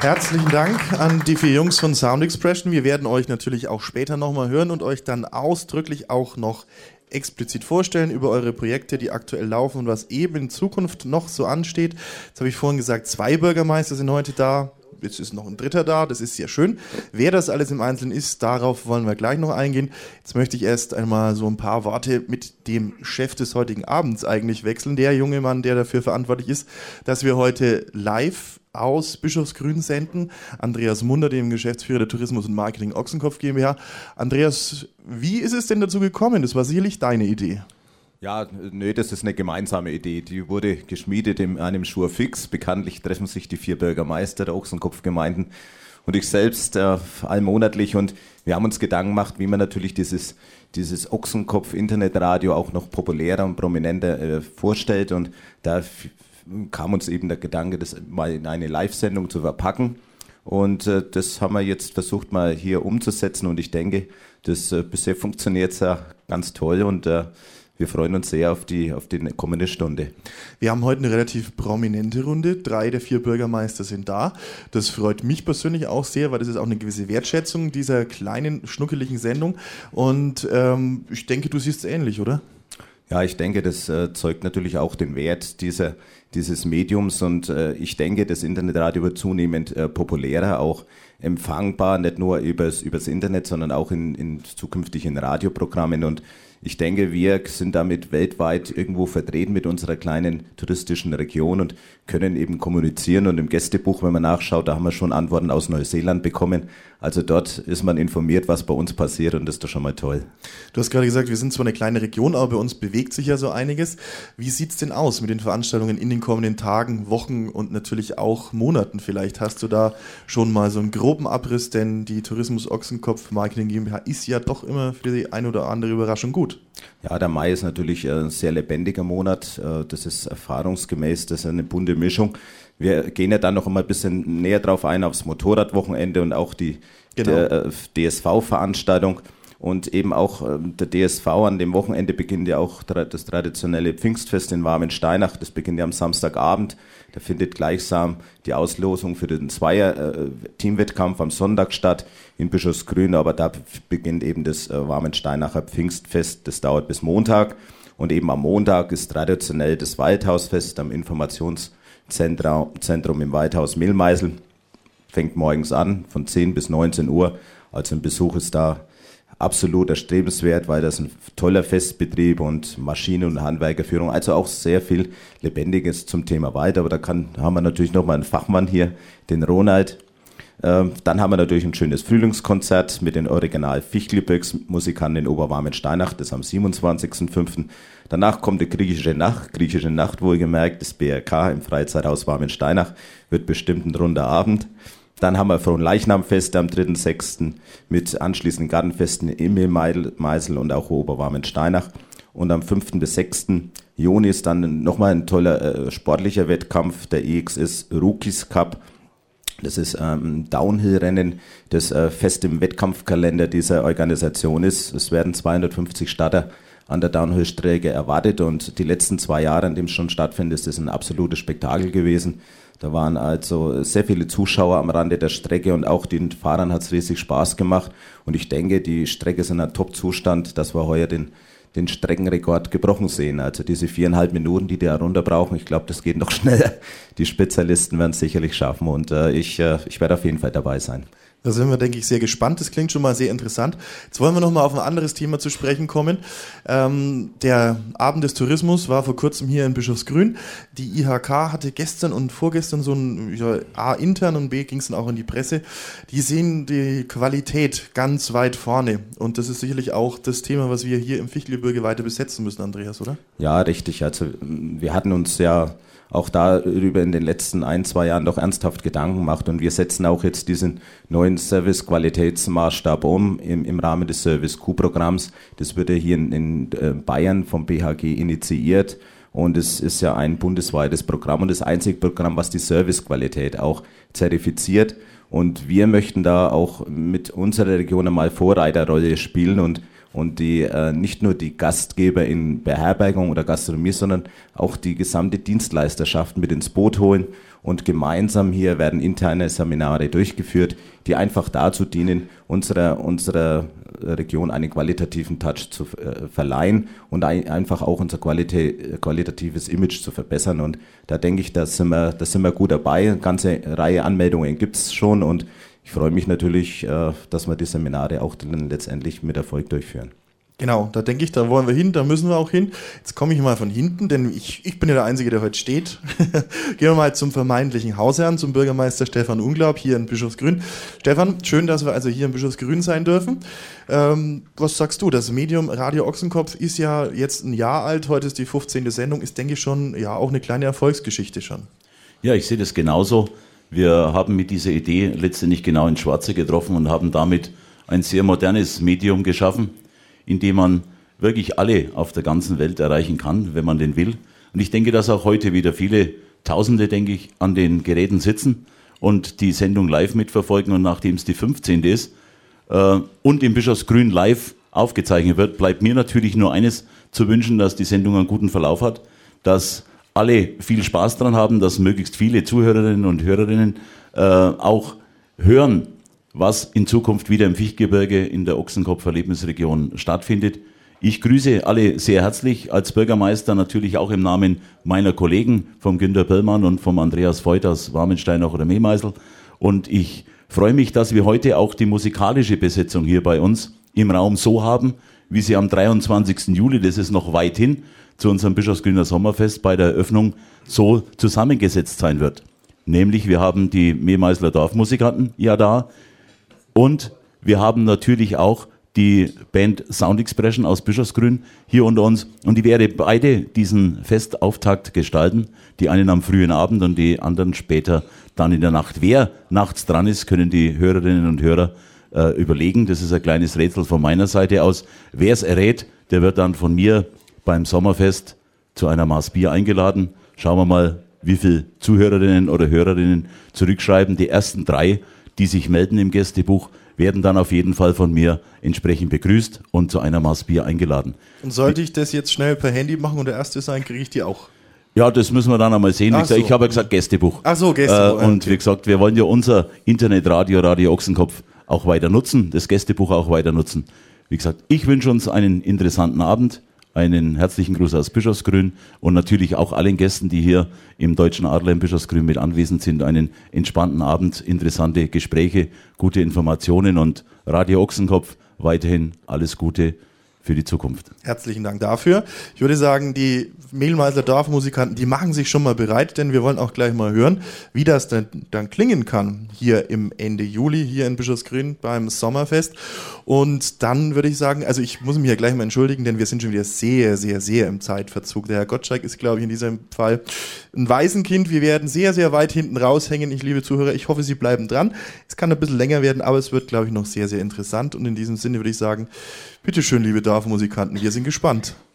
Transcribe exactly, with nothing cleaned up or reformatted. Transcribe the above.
Herzlichen Dank an die vier Jungs von Sound Expression. Wir werden euch natürlich auch später nochmal hören und euch dann ausdrücklich auch noch explizit vorstellen über eure Projekte, die aktuell laufen und was eben in Zukunft noch so ansteht. Jetzt habe ich vorhin gesagt, zwei Bürgermeister sind heute da. Jetzt ist noch ein dritter da, das ist sehr schön. Wer das alles im Einzelnen ist, darauf wollen wir gleich noch eingehen. Jetzt möchte ich erst einmal so ein paar Worte mit dem Chef des heutigen Abends eigentlich wechseln. Der junge Mann, der dafür verantwortlich ist, dass wir heute live aus Bischofsgrün senden. Andreas Munder, dem Geschäftsführer der Tourismus und Marketing Ochsenkopf GmbH. Andreas, wie ist es denn dazu gekommen? Das war sicherlich deine Idee. Ja, nö, das ist eine gemeinsame Idee. Die wurde geschmiedet in einem Schwur fix. Bekanntlich treffen sich die vier Bürgermeister der Ochsenkopfgemeinden und ich selbst äh, allmonatlich. Und wir haben uns Gedanken gemacht, wie man natürlich dieses, dieses Ochsenkopf-Internetradio auch noch populärer und prominenter äh, vorstellt. Und da f- kam uns eben der Gedanke, das mal in eine Live-Sendung zu verpacken. Und äh, das haben wir jetzt versucht mal hier umzusetzen. Und ich denke, das äh, bisher funktioniert ja ganz toll und äh, wir freuen uns sehr auf die, auf die kommende Stunde. Wir haben heute eine relativ prominente Runde. Drei der vier Bürgermeister sind da. Das freut mich persönlich auch sehr, weil das ist auch eine gewisse Wertschätzung dieser kleinen, schnuckeligen Sendung. Und ähm, ich denke, du siehst es ähnlich, oder? Ja, ich denke, das äh, zeugt natürlich auch den Wert dieser, dieses Mediums. Und äh, ich denke, das Internetradio wird zunehmend äh, populärer, auch empfangbar, nicht nur übers, übers Internet, sondern auch in, in zukünftigen Radioprogrammen. Und ich denke, wir sind damit weltweit irgendwo vertreten mit unserer kleinen touristischen Region und können eben kommunizieren. Und im Gästebuch, wenn man nachschaut, da haben wir schon Antworten aus Neuseeland bekommen. Also dort ist man informiert, was bei uns passiert und das ist doch schon mal toll. Du hast gerade gesagt, wir sind zwar eine kleine Region, aber bei uns bewegt sich ja so einiges. Wie sieht es denn aus mit den Veranstaltungen in den kommenden Tagen, Wochen und natürlich auch Monaten vielleicht? Hast du da schon mal so einen groben Abriss, denn die Tourismus Ochsenkopf Marketing GmbH ist ja doch immer für die ein oder andere Überraschung gut. Ja, der Mai ist natürlich ein sehr lebendiger Monat. Das ist erfahrungsgemäß, das ist eine bunte Mischung. Wir gehen ja dann noch mal ein bisschen näher drauf ein aufs Motorradwochenende und auch die Genau. der, äh, D S V-Veranstaltung. Und eben auch äh, der D S V an dem Wochenende beginnt ja auch tra- das traditionelle Pfingstfest in Warmensteinach. Das beginnt ja am Samstagabend. Da findet gleichsam die Auslosung für den Zweier-Teamwettkampf am Sonntag statt in Bischofsgrün. Aber da beginnt eben das äh, Warmensteinacher Pfingstfest. Das dauert bis Montag. Und eben am Montag ist traditionell das Waldhausfest am Informationszentrum Zentrum im Waldhaus Mehlmeisel. Fängt morgens an von zehn bis neunzehn Uhr. Also ein Besuch ist da absolut erstrebenswert, weil das ein toller Festbetrieb und Maschinen- und Handwerkerführung, also auch sehr viel Lebendiges zum Thema Wald. Aber da kann, haben wir natürlich nochmal einen Fachmann hier, den Ronald. Ähm, dann haben wir natürlich ein schönes Frühlingskonzert mit den Original Fichtelböcks-Musikern in Oberwarmensteinach, das am siebenundzwanzigsten fünften Danach kommt die griechische Nacht, griechische Nacht wohlgemerkt, das B R K im Freizeithaus Warmensteinach, wird bestimmt ein runder Abend. Dann haben wir Fronleichnamfeste am dritten sechsten mit anschließenden Gartenfesten in Mehlmeisel und auch Oberwarmensteinach. Und am fünften bis sechsten Juni ist dann nochmal ein toller äh, sportlicher Wettkampf, der E X S Rookies Cup. Das ist ähm, ein Downhill-Rennen, das äh, fest im Wettkampfkalender dieser Organisation ist. Es werden zweihundertfünfzig Starter an der Downhill-Strecke erwartet und die letzten zwei Jahre, an dem es schon stattfindet, ist das ein absolutes Spektakel gewesen. Da waren also sehr viele Zuschauer am Rande der Strecke und auch den Fahrern hat es riesig Spaß gemacht. Und ich denke, die Strecke ist in einem Top-Zustand, dass wir heuer den, den Streckenrekord gebrochen sehen. Also diese viereinhalb Minuten, die die herunter brauchen, ich glaube, das geht noch schneller. Die Spezialisten werden es sicherlich schaffen und äh, ich, äh, ich werde auf jeden Fall dabei sein. Da sind wir, denke ich, sehr gespannt. Das klingt schon mal sehr interessant. Jetzt wollen wir noch mal auf ein anderes Thema zu sprechen kommen. Ähm, der Abend des Tourismus war vor kurzem hier in Bischofsgrün. Die I H K hatte gestern und vorgestern so ein, ja, A, intern und B, ging es dann auch in die Presse. Die sehen die Qualität ganz weit vorne. Und das ist sicherlich auch das Thema, was wir hier im Fichtelgebirge weiter besetzen müssen, Andreas, oder? Ja, richtig. Also wir hatten uns ja auch darüber in den letzten ein, zwei Jahren doch ernsthaft Gedanken gemacht und wir setzen auch jetzt diesen neuen Service-Qualitätsmaßstab um im, im Rahmen des Service-Q-Programms. Das wird ja hier in, in Bayern vom B H G initiiert und es ist ja ein bundesweites Programm und das einzige Programm, was die Servicequalität auch zertifiziert. Und wir möchten da auch mit unserer Region einmal Vorreiterrolle spielen und und die äh, nicht nur die Gastgeber in Beherbergung oder Gastronomie, sondern auch die gesamte Dienstleisterschaft mit ins Boot holen. Und gemeinsam hier werden interne Seminare durchgeführt, die einfach dazu dienen, unserer, unserer Region einen qualitativen Touch zu äh, verleihen und ein, einfach auch unser qualita- qualitatives Image zu verbessern. Und da denke ich, da sind wir, da sind wir gut dabei. Eine ganze Reihe Anmeldungen gibt es schon und ich freue mich natürlich, äh, dass wir die Seminare auch dann letztendlich mit Erfolg durchführen. Genau, da denke ich, da wollen wir hin, da müssen wir auch hin. Jetzt komme ich mal von hinten, denn ich, ich bin ja der Einzige, der heute steht. Gehen wir mal zum vermeintlichen Hausherrn, zum Bürgermeister Stefan Unglaub hier in Bischofsgrün. Stefan, schön, dass wir also hier in Bischofsgrün sein dürfen. Ähm, was sagst du? Das Medium Radio Ochsenkopf ist ja jetzt ein Jahr alt, heute ist die fünfzehnte Sendung, ist, denke ich, schon ja auch eine kleine Erfolgsgeschichte schon. Ja, ich sehe das genauso. Wir haben mit dieser Idee letztendlich genau ins Schwarze getroffen und haben damit ein sehr modernes Medium geschaffen, in dem man wirklich alle auf der ganzen Welt erreichen kann, wenn man den will. Und ich denke, dass auch heute wieder viele Tausende, denke ich, an den Geräten sitzen und die Sendung live mitverfolgen. Und nachdem es die fünfzehnte ist äh, und im Bischofsgrün live aufgezeichnet wird, bleibt mir natürlich nur eines zu wünschen, dass die Sendung einen guten Verlauf hat, dass alle viel Spaß dran haben, dass möglichst viele Zuhörerinnen und Hörerinnen äh, auch hören, was in Zukunft wieder im Fichtgebirge in der Ochsenkopf-Erlebnisregion stattfindet. Ich grüße alle sehr herzlich als Bürgermeister, natürlich auch im Namen meiner Kollegen vom Günter Pöllmann und vom Andreas Voigt aus Warmensteinach oder Mehmeisel. Und ich freue mich, dass wir heute auch die musikalische Besetzung hier bei uns im Raum so haben, wie sie am dreiundzwanzigsten Juli, das ist noch weit hin, zu unserem Bischofsgrüner Sommerfest bei der Eröffnung so zusammengesetzt sein wird. Nämlich wir haben die Mehmeisler Dorfmusikanten ja da, und wir haben natürlich auch die Band Sound Expression aus Bischofsgrün hier unter uns. Und die werde beide diesen Festauftakt gestalten. Die einen am frühen Abend und die anderen später dann in der Nacht. Wer nachts dran ist, können die Hörerinnen und Hörer äh, überlegen. Das ist ein kleines Rätsel von meiner Seite aus. Wer es errät, der wird dann von mir beim Sommerfest zu einer Maß Bier eingeladen. Schauen wir mal, wie viele Zuhörerinnen oder Hörerinnen zurückschreiben. Die ersten drei, die sich melden im Gästebuch, werden dann auf jeden Fall von mir entsprechend begrüßt und zu einer Maß Bier eingeladen. Und sollte ich das jetzt schnell per Handy machen und der Erste sein, kriege ich die auch? Ja, das müssen wir dann einmal sehen. Wie Ach gesagt, so. Ich habe ja gesagt Gästebuch. Ach so, Gästebuch. Äh, und wie gesagt, wir wollen ja unser Internetradio, Radio Ochsenkopf auch weiter nutzen, das Gästebuch auch weiter nutzen. Wie gesagt, ich wünsche uns einen interessanten Abend. Einen herzlichen Gruß aus Bischofsgrün und natürlich auch allen Gästen, die hier im Deutschen Adler in Bischofsgrün mit anwesend sind, einen entspannten Abend, interessante Gespräche, gute Informationen und Radio Ochsenkopf weiterhin alles Gute für die Zukunft. Herzlichen Dank dafür. Ich würde sagen, die Mehlmeißler Dorfmusikanten, die machen sich schon mal bereit, denn wir wollen auch gleich mal hören, wie das dann, dann klingen kann hier im Ende Juli, hier in Bischofsgrün beim Sommerfest. Und dann würde ich sagen, also ich muss mich ja gleich mal entschuldigen, denn wir sind schon wieder sehr, sehr, sehr im Zeitverzug. Der Herr Gottschalk ist, glaube ich, in diesem Fall ein Waisenkind. Wir werden sehr, sehr weit hinten raushängen. Ich, liebe Zuhörer, ich hoffe, Sie bleiben dran. Es kann ein bisschen länger werden, aber es wird, glaube ich, noch sehr, sehr interessant. Und in diesem Sinne würde ich sagen, bitteschön, liebe Dorfmusikanten, wir sind gespannt.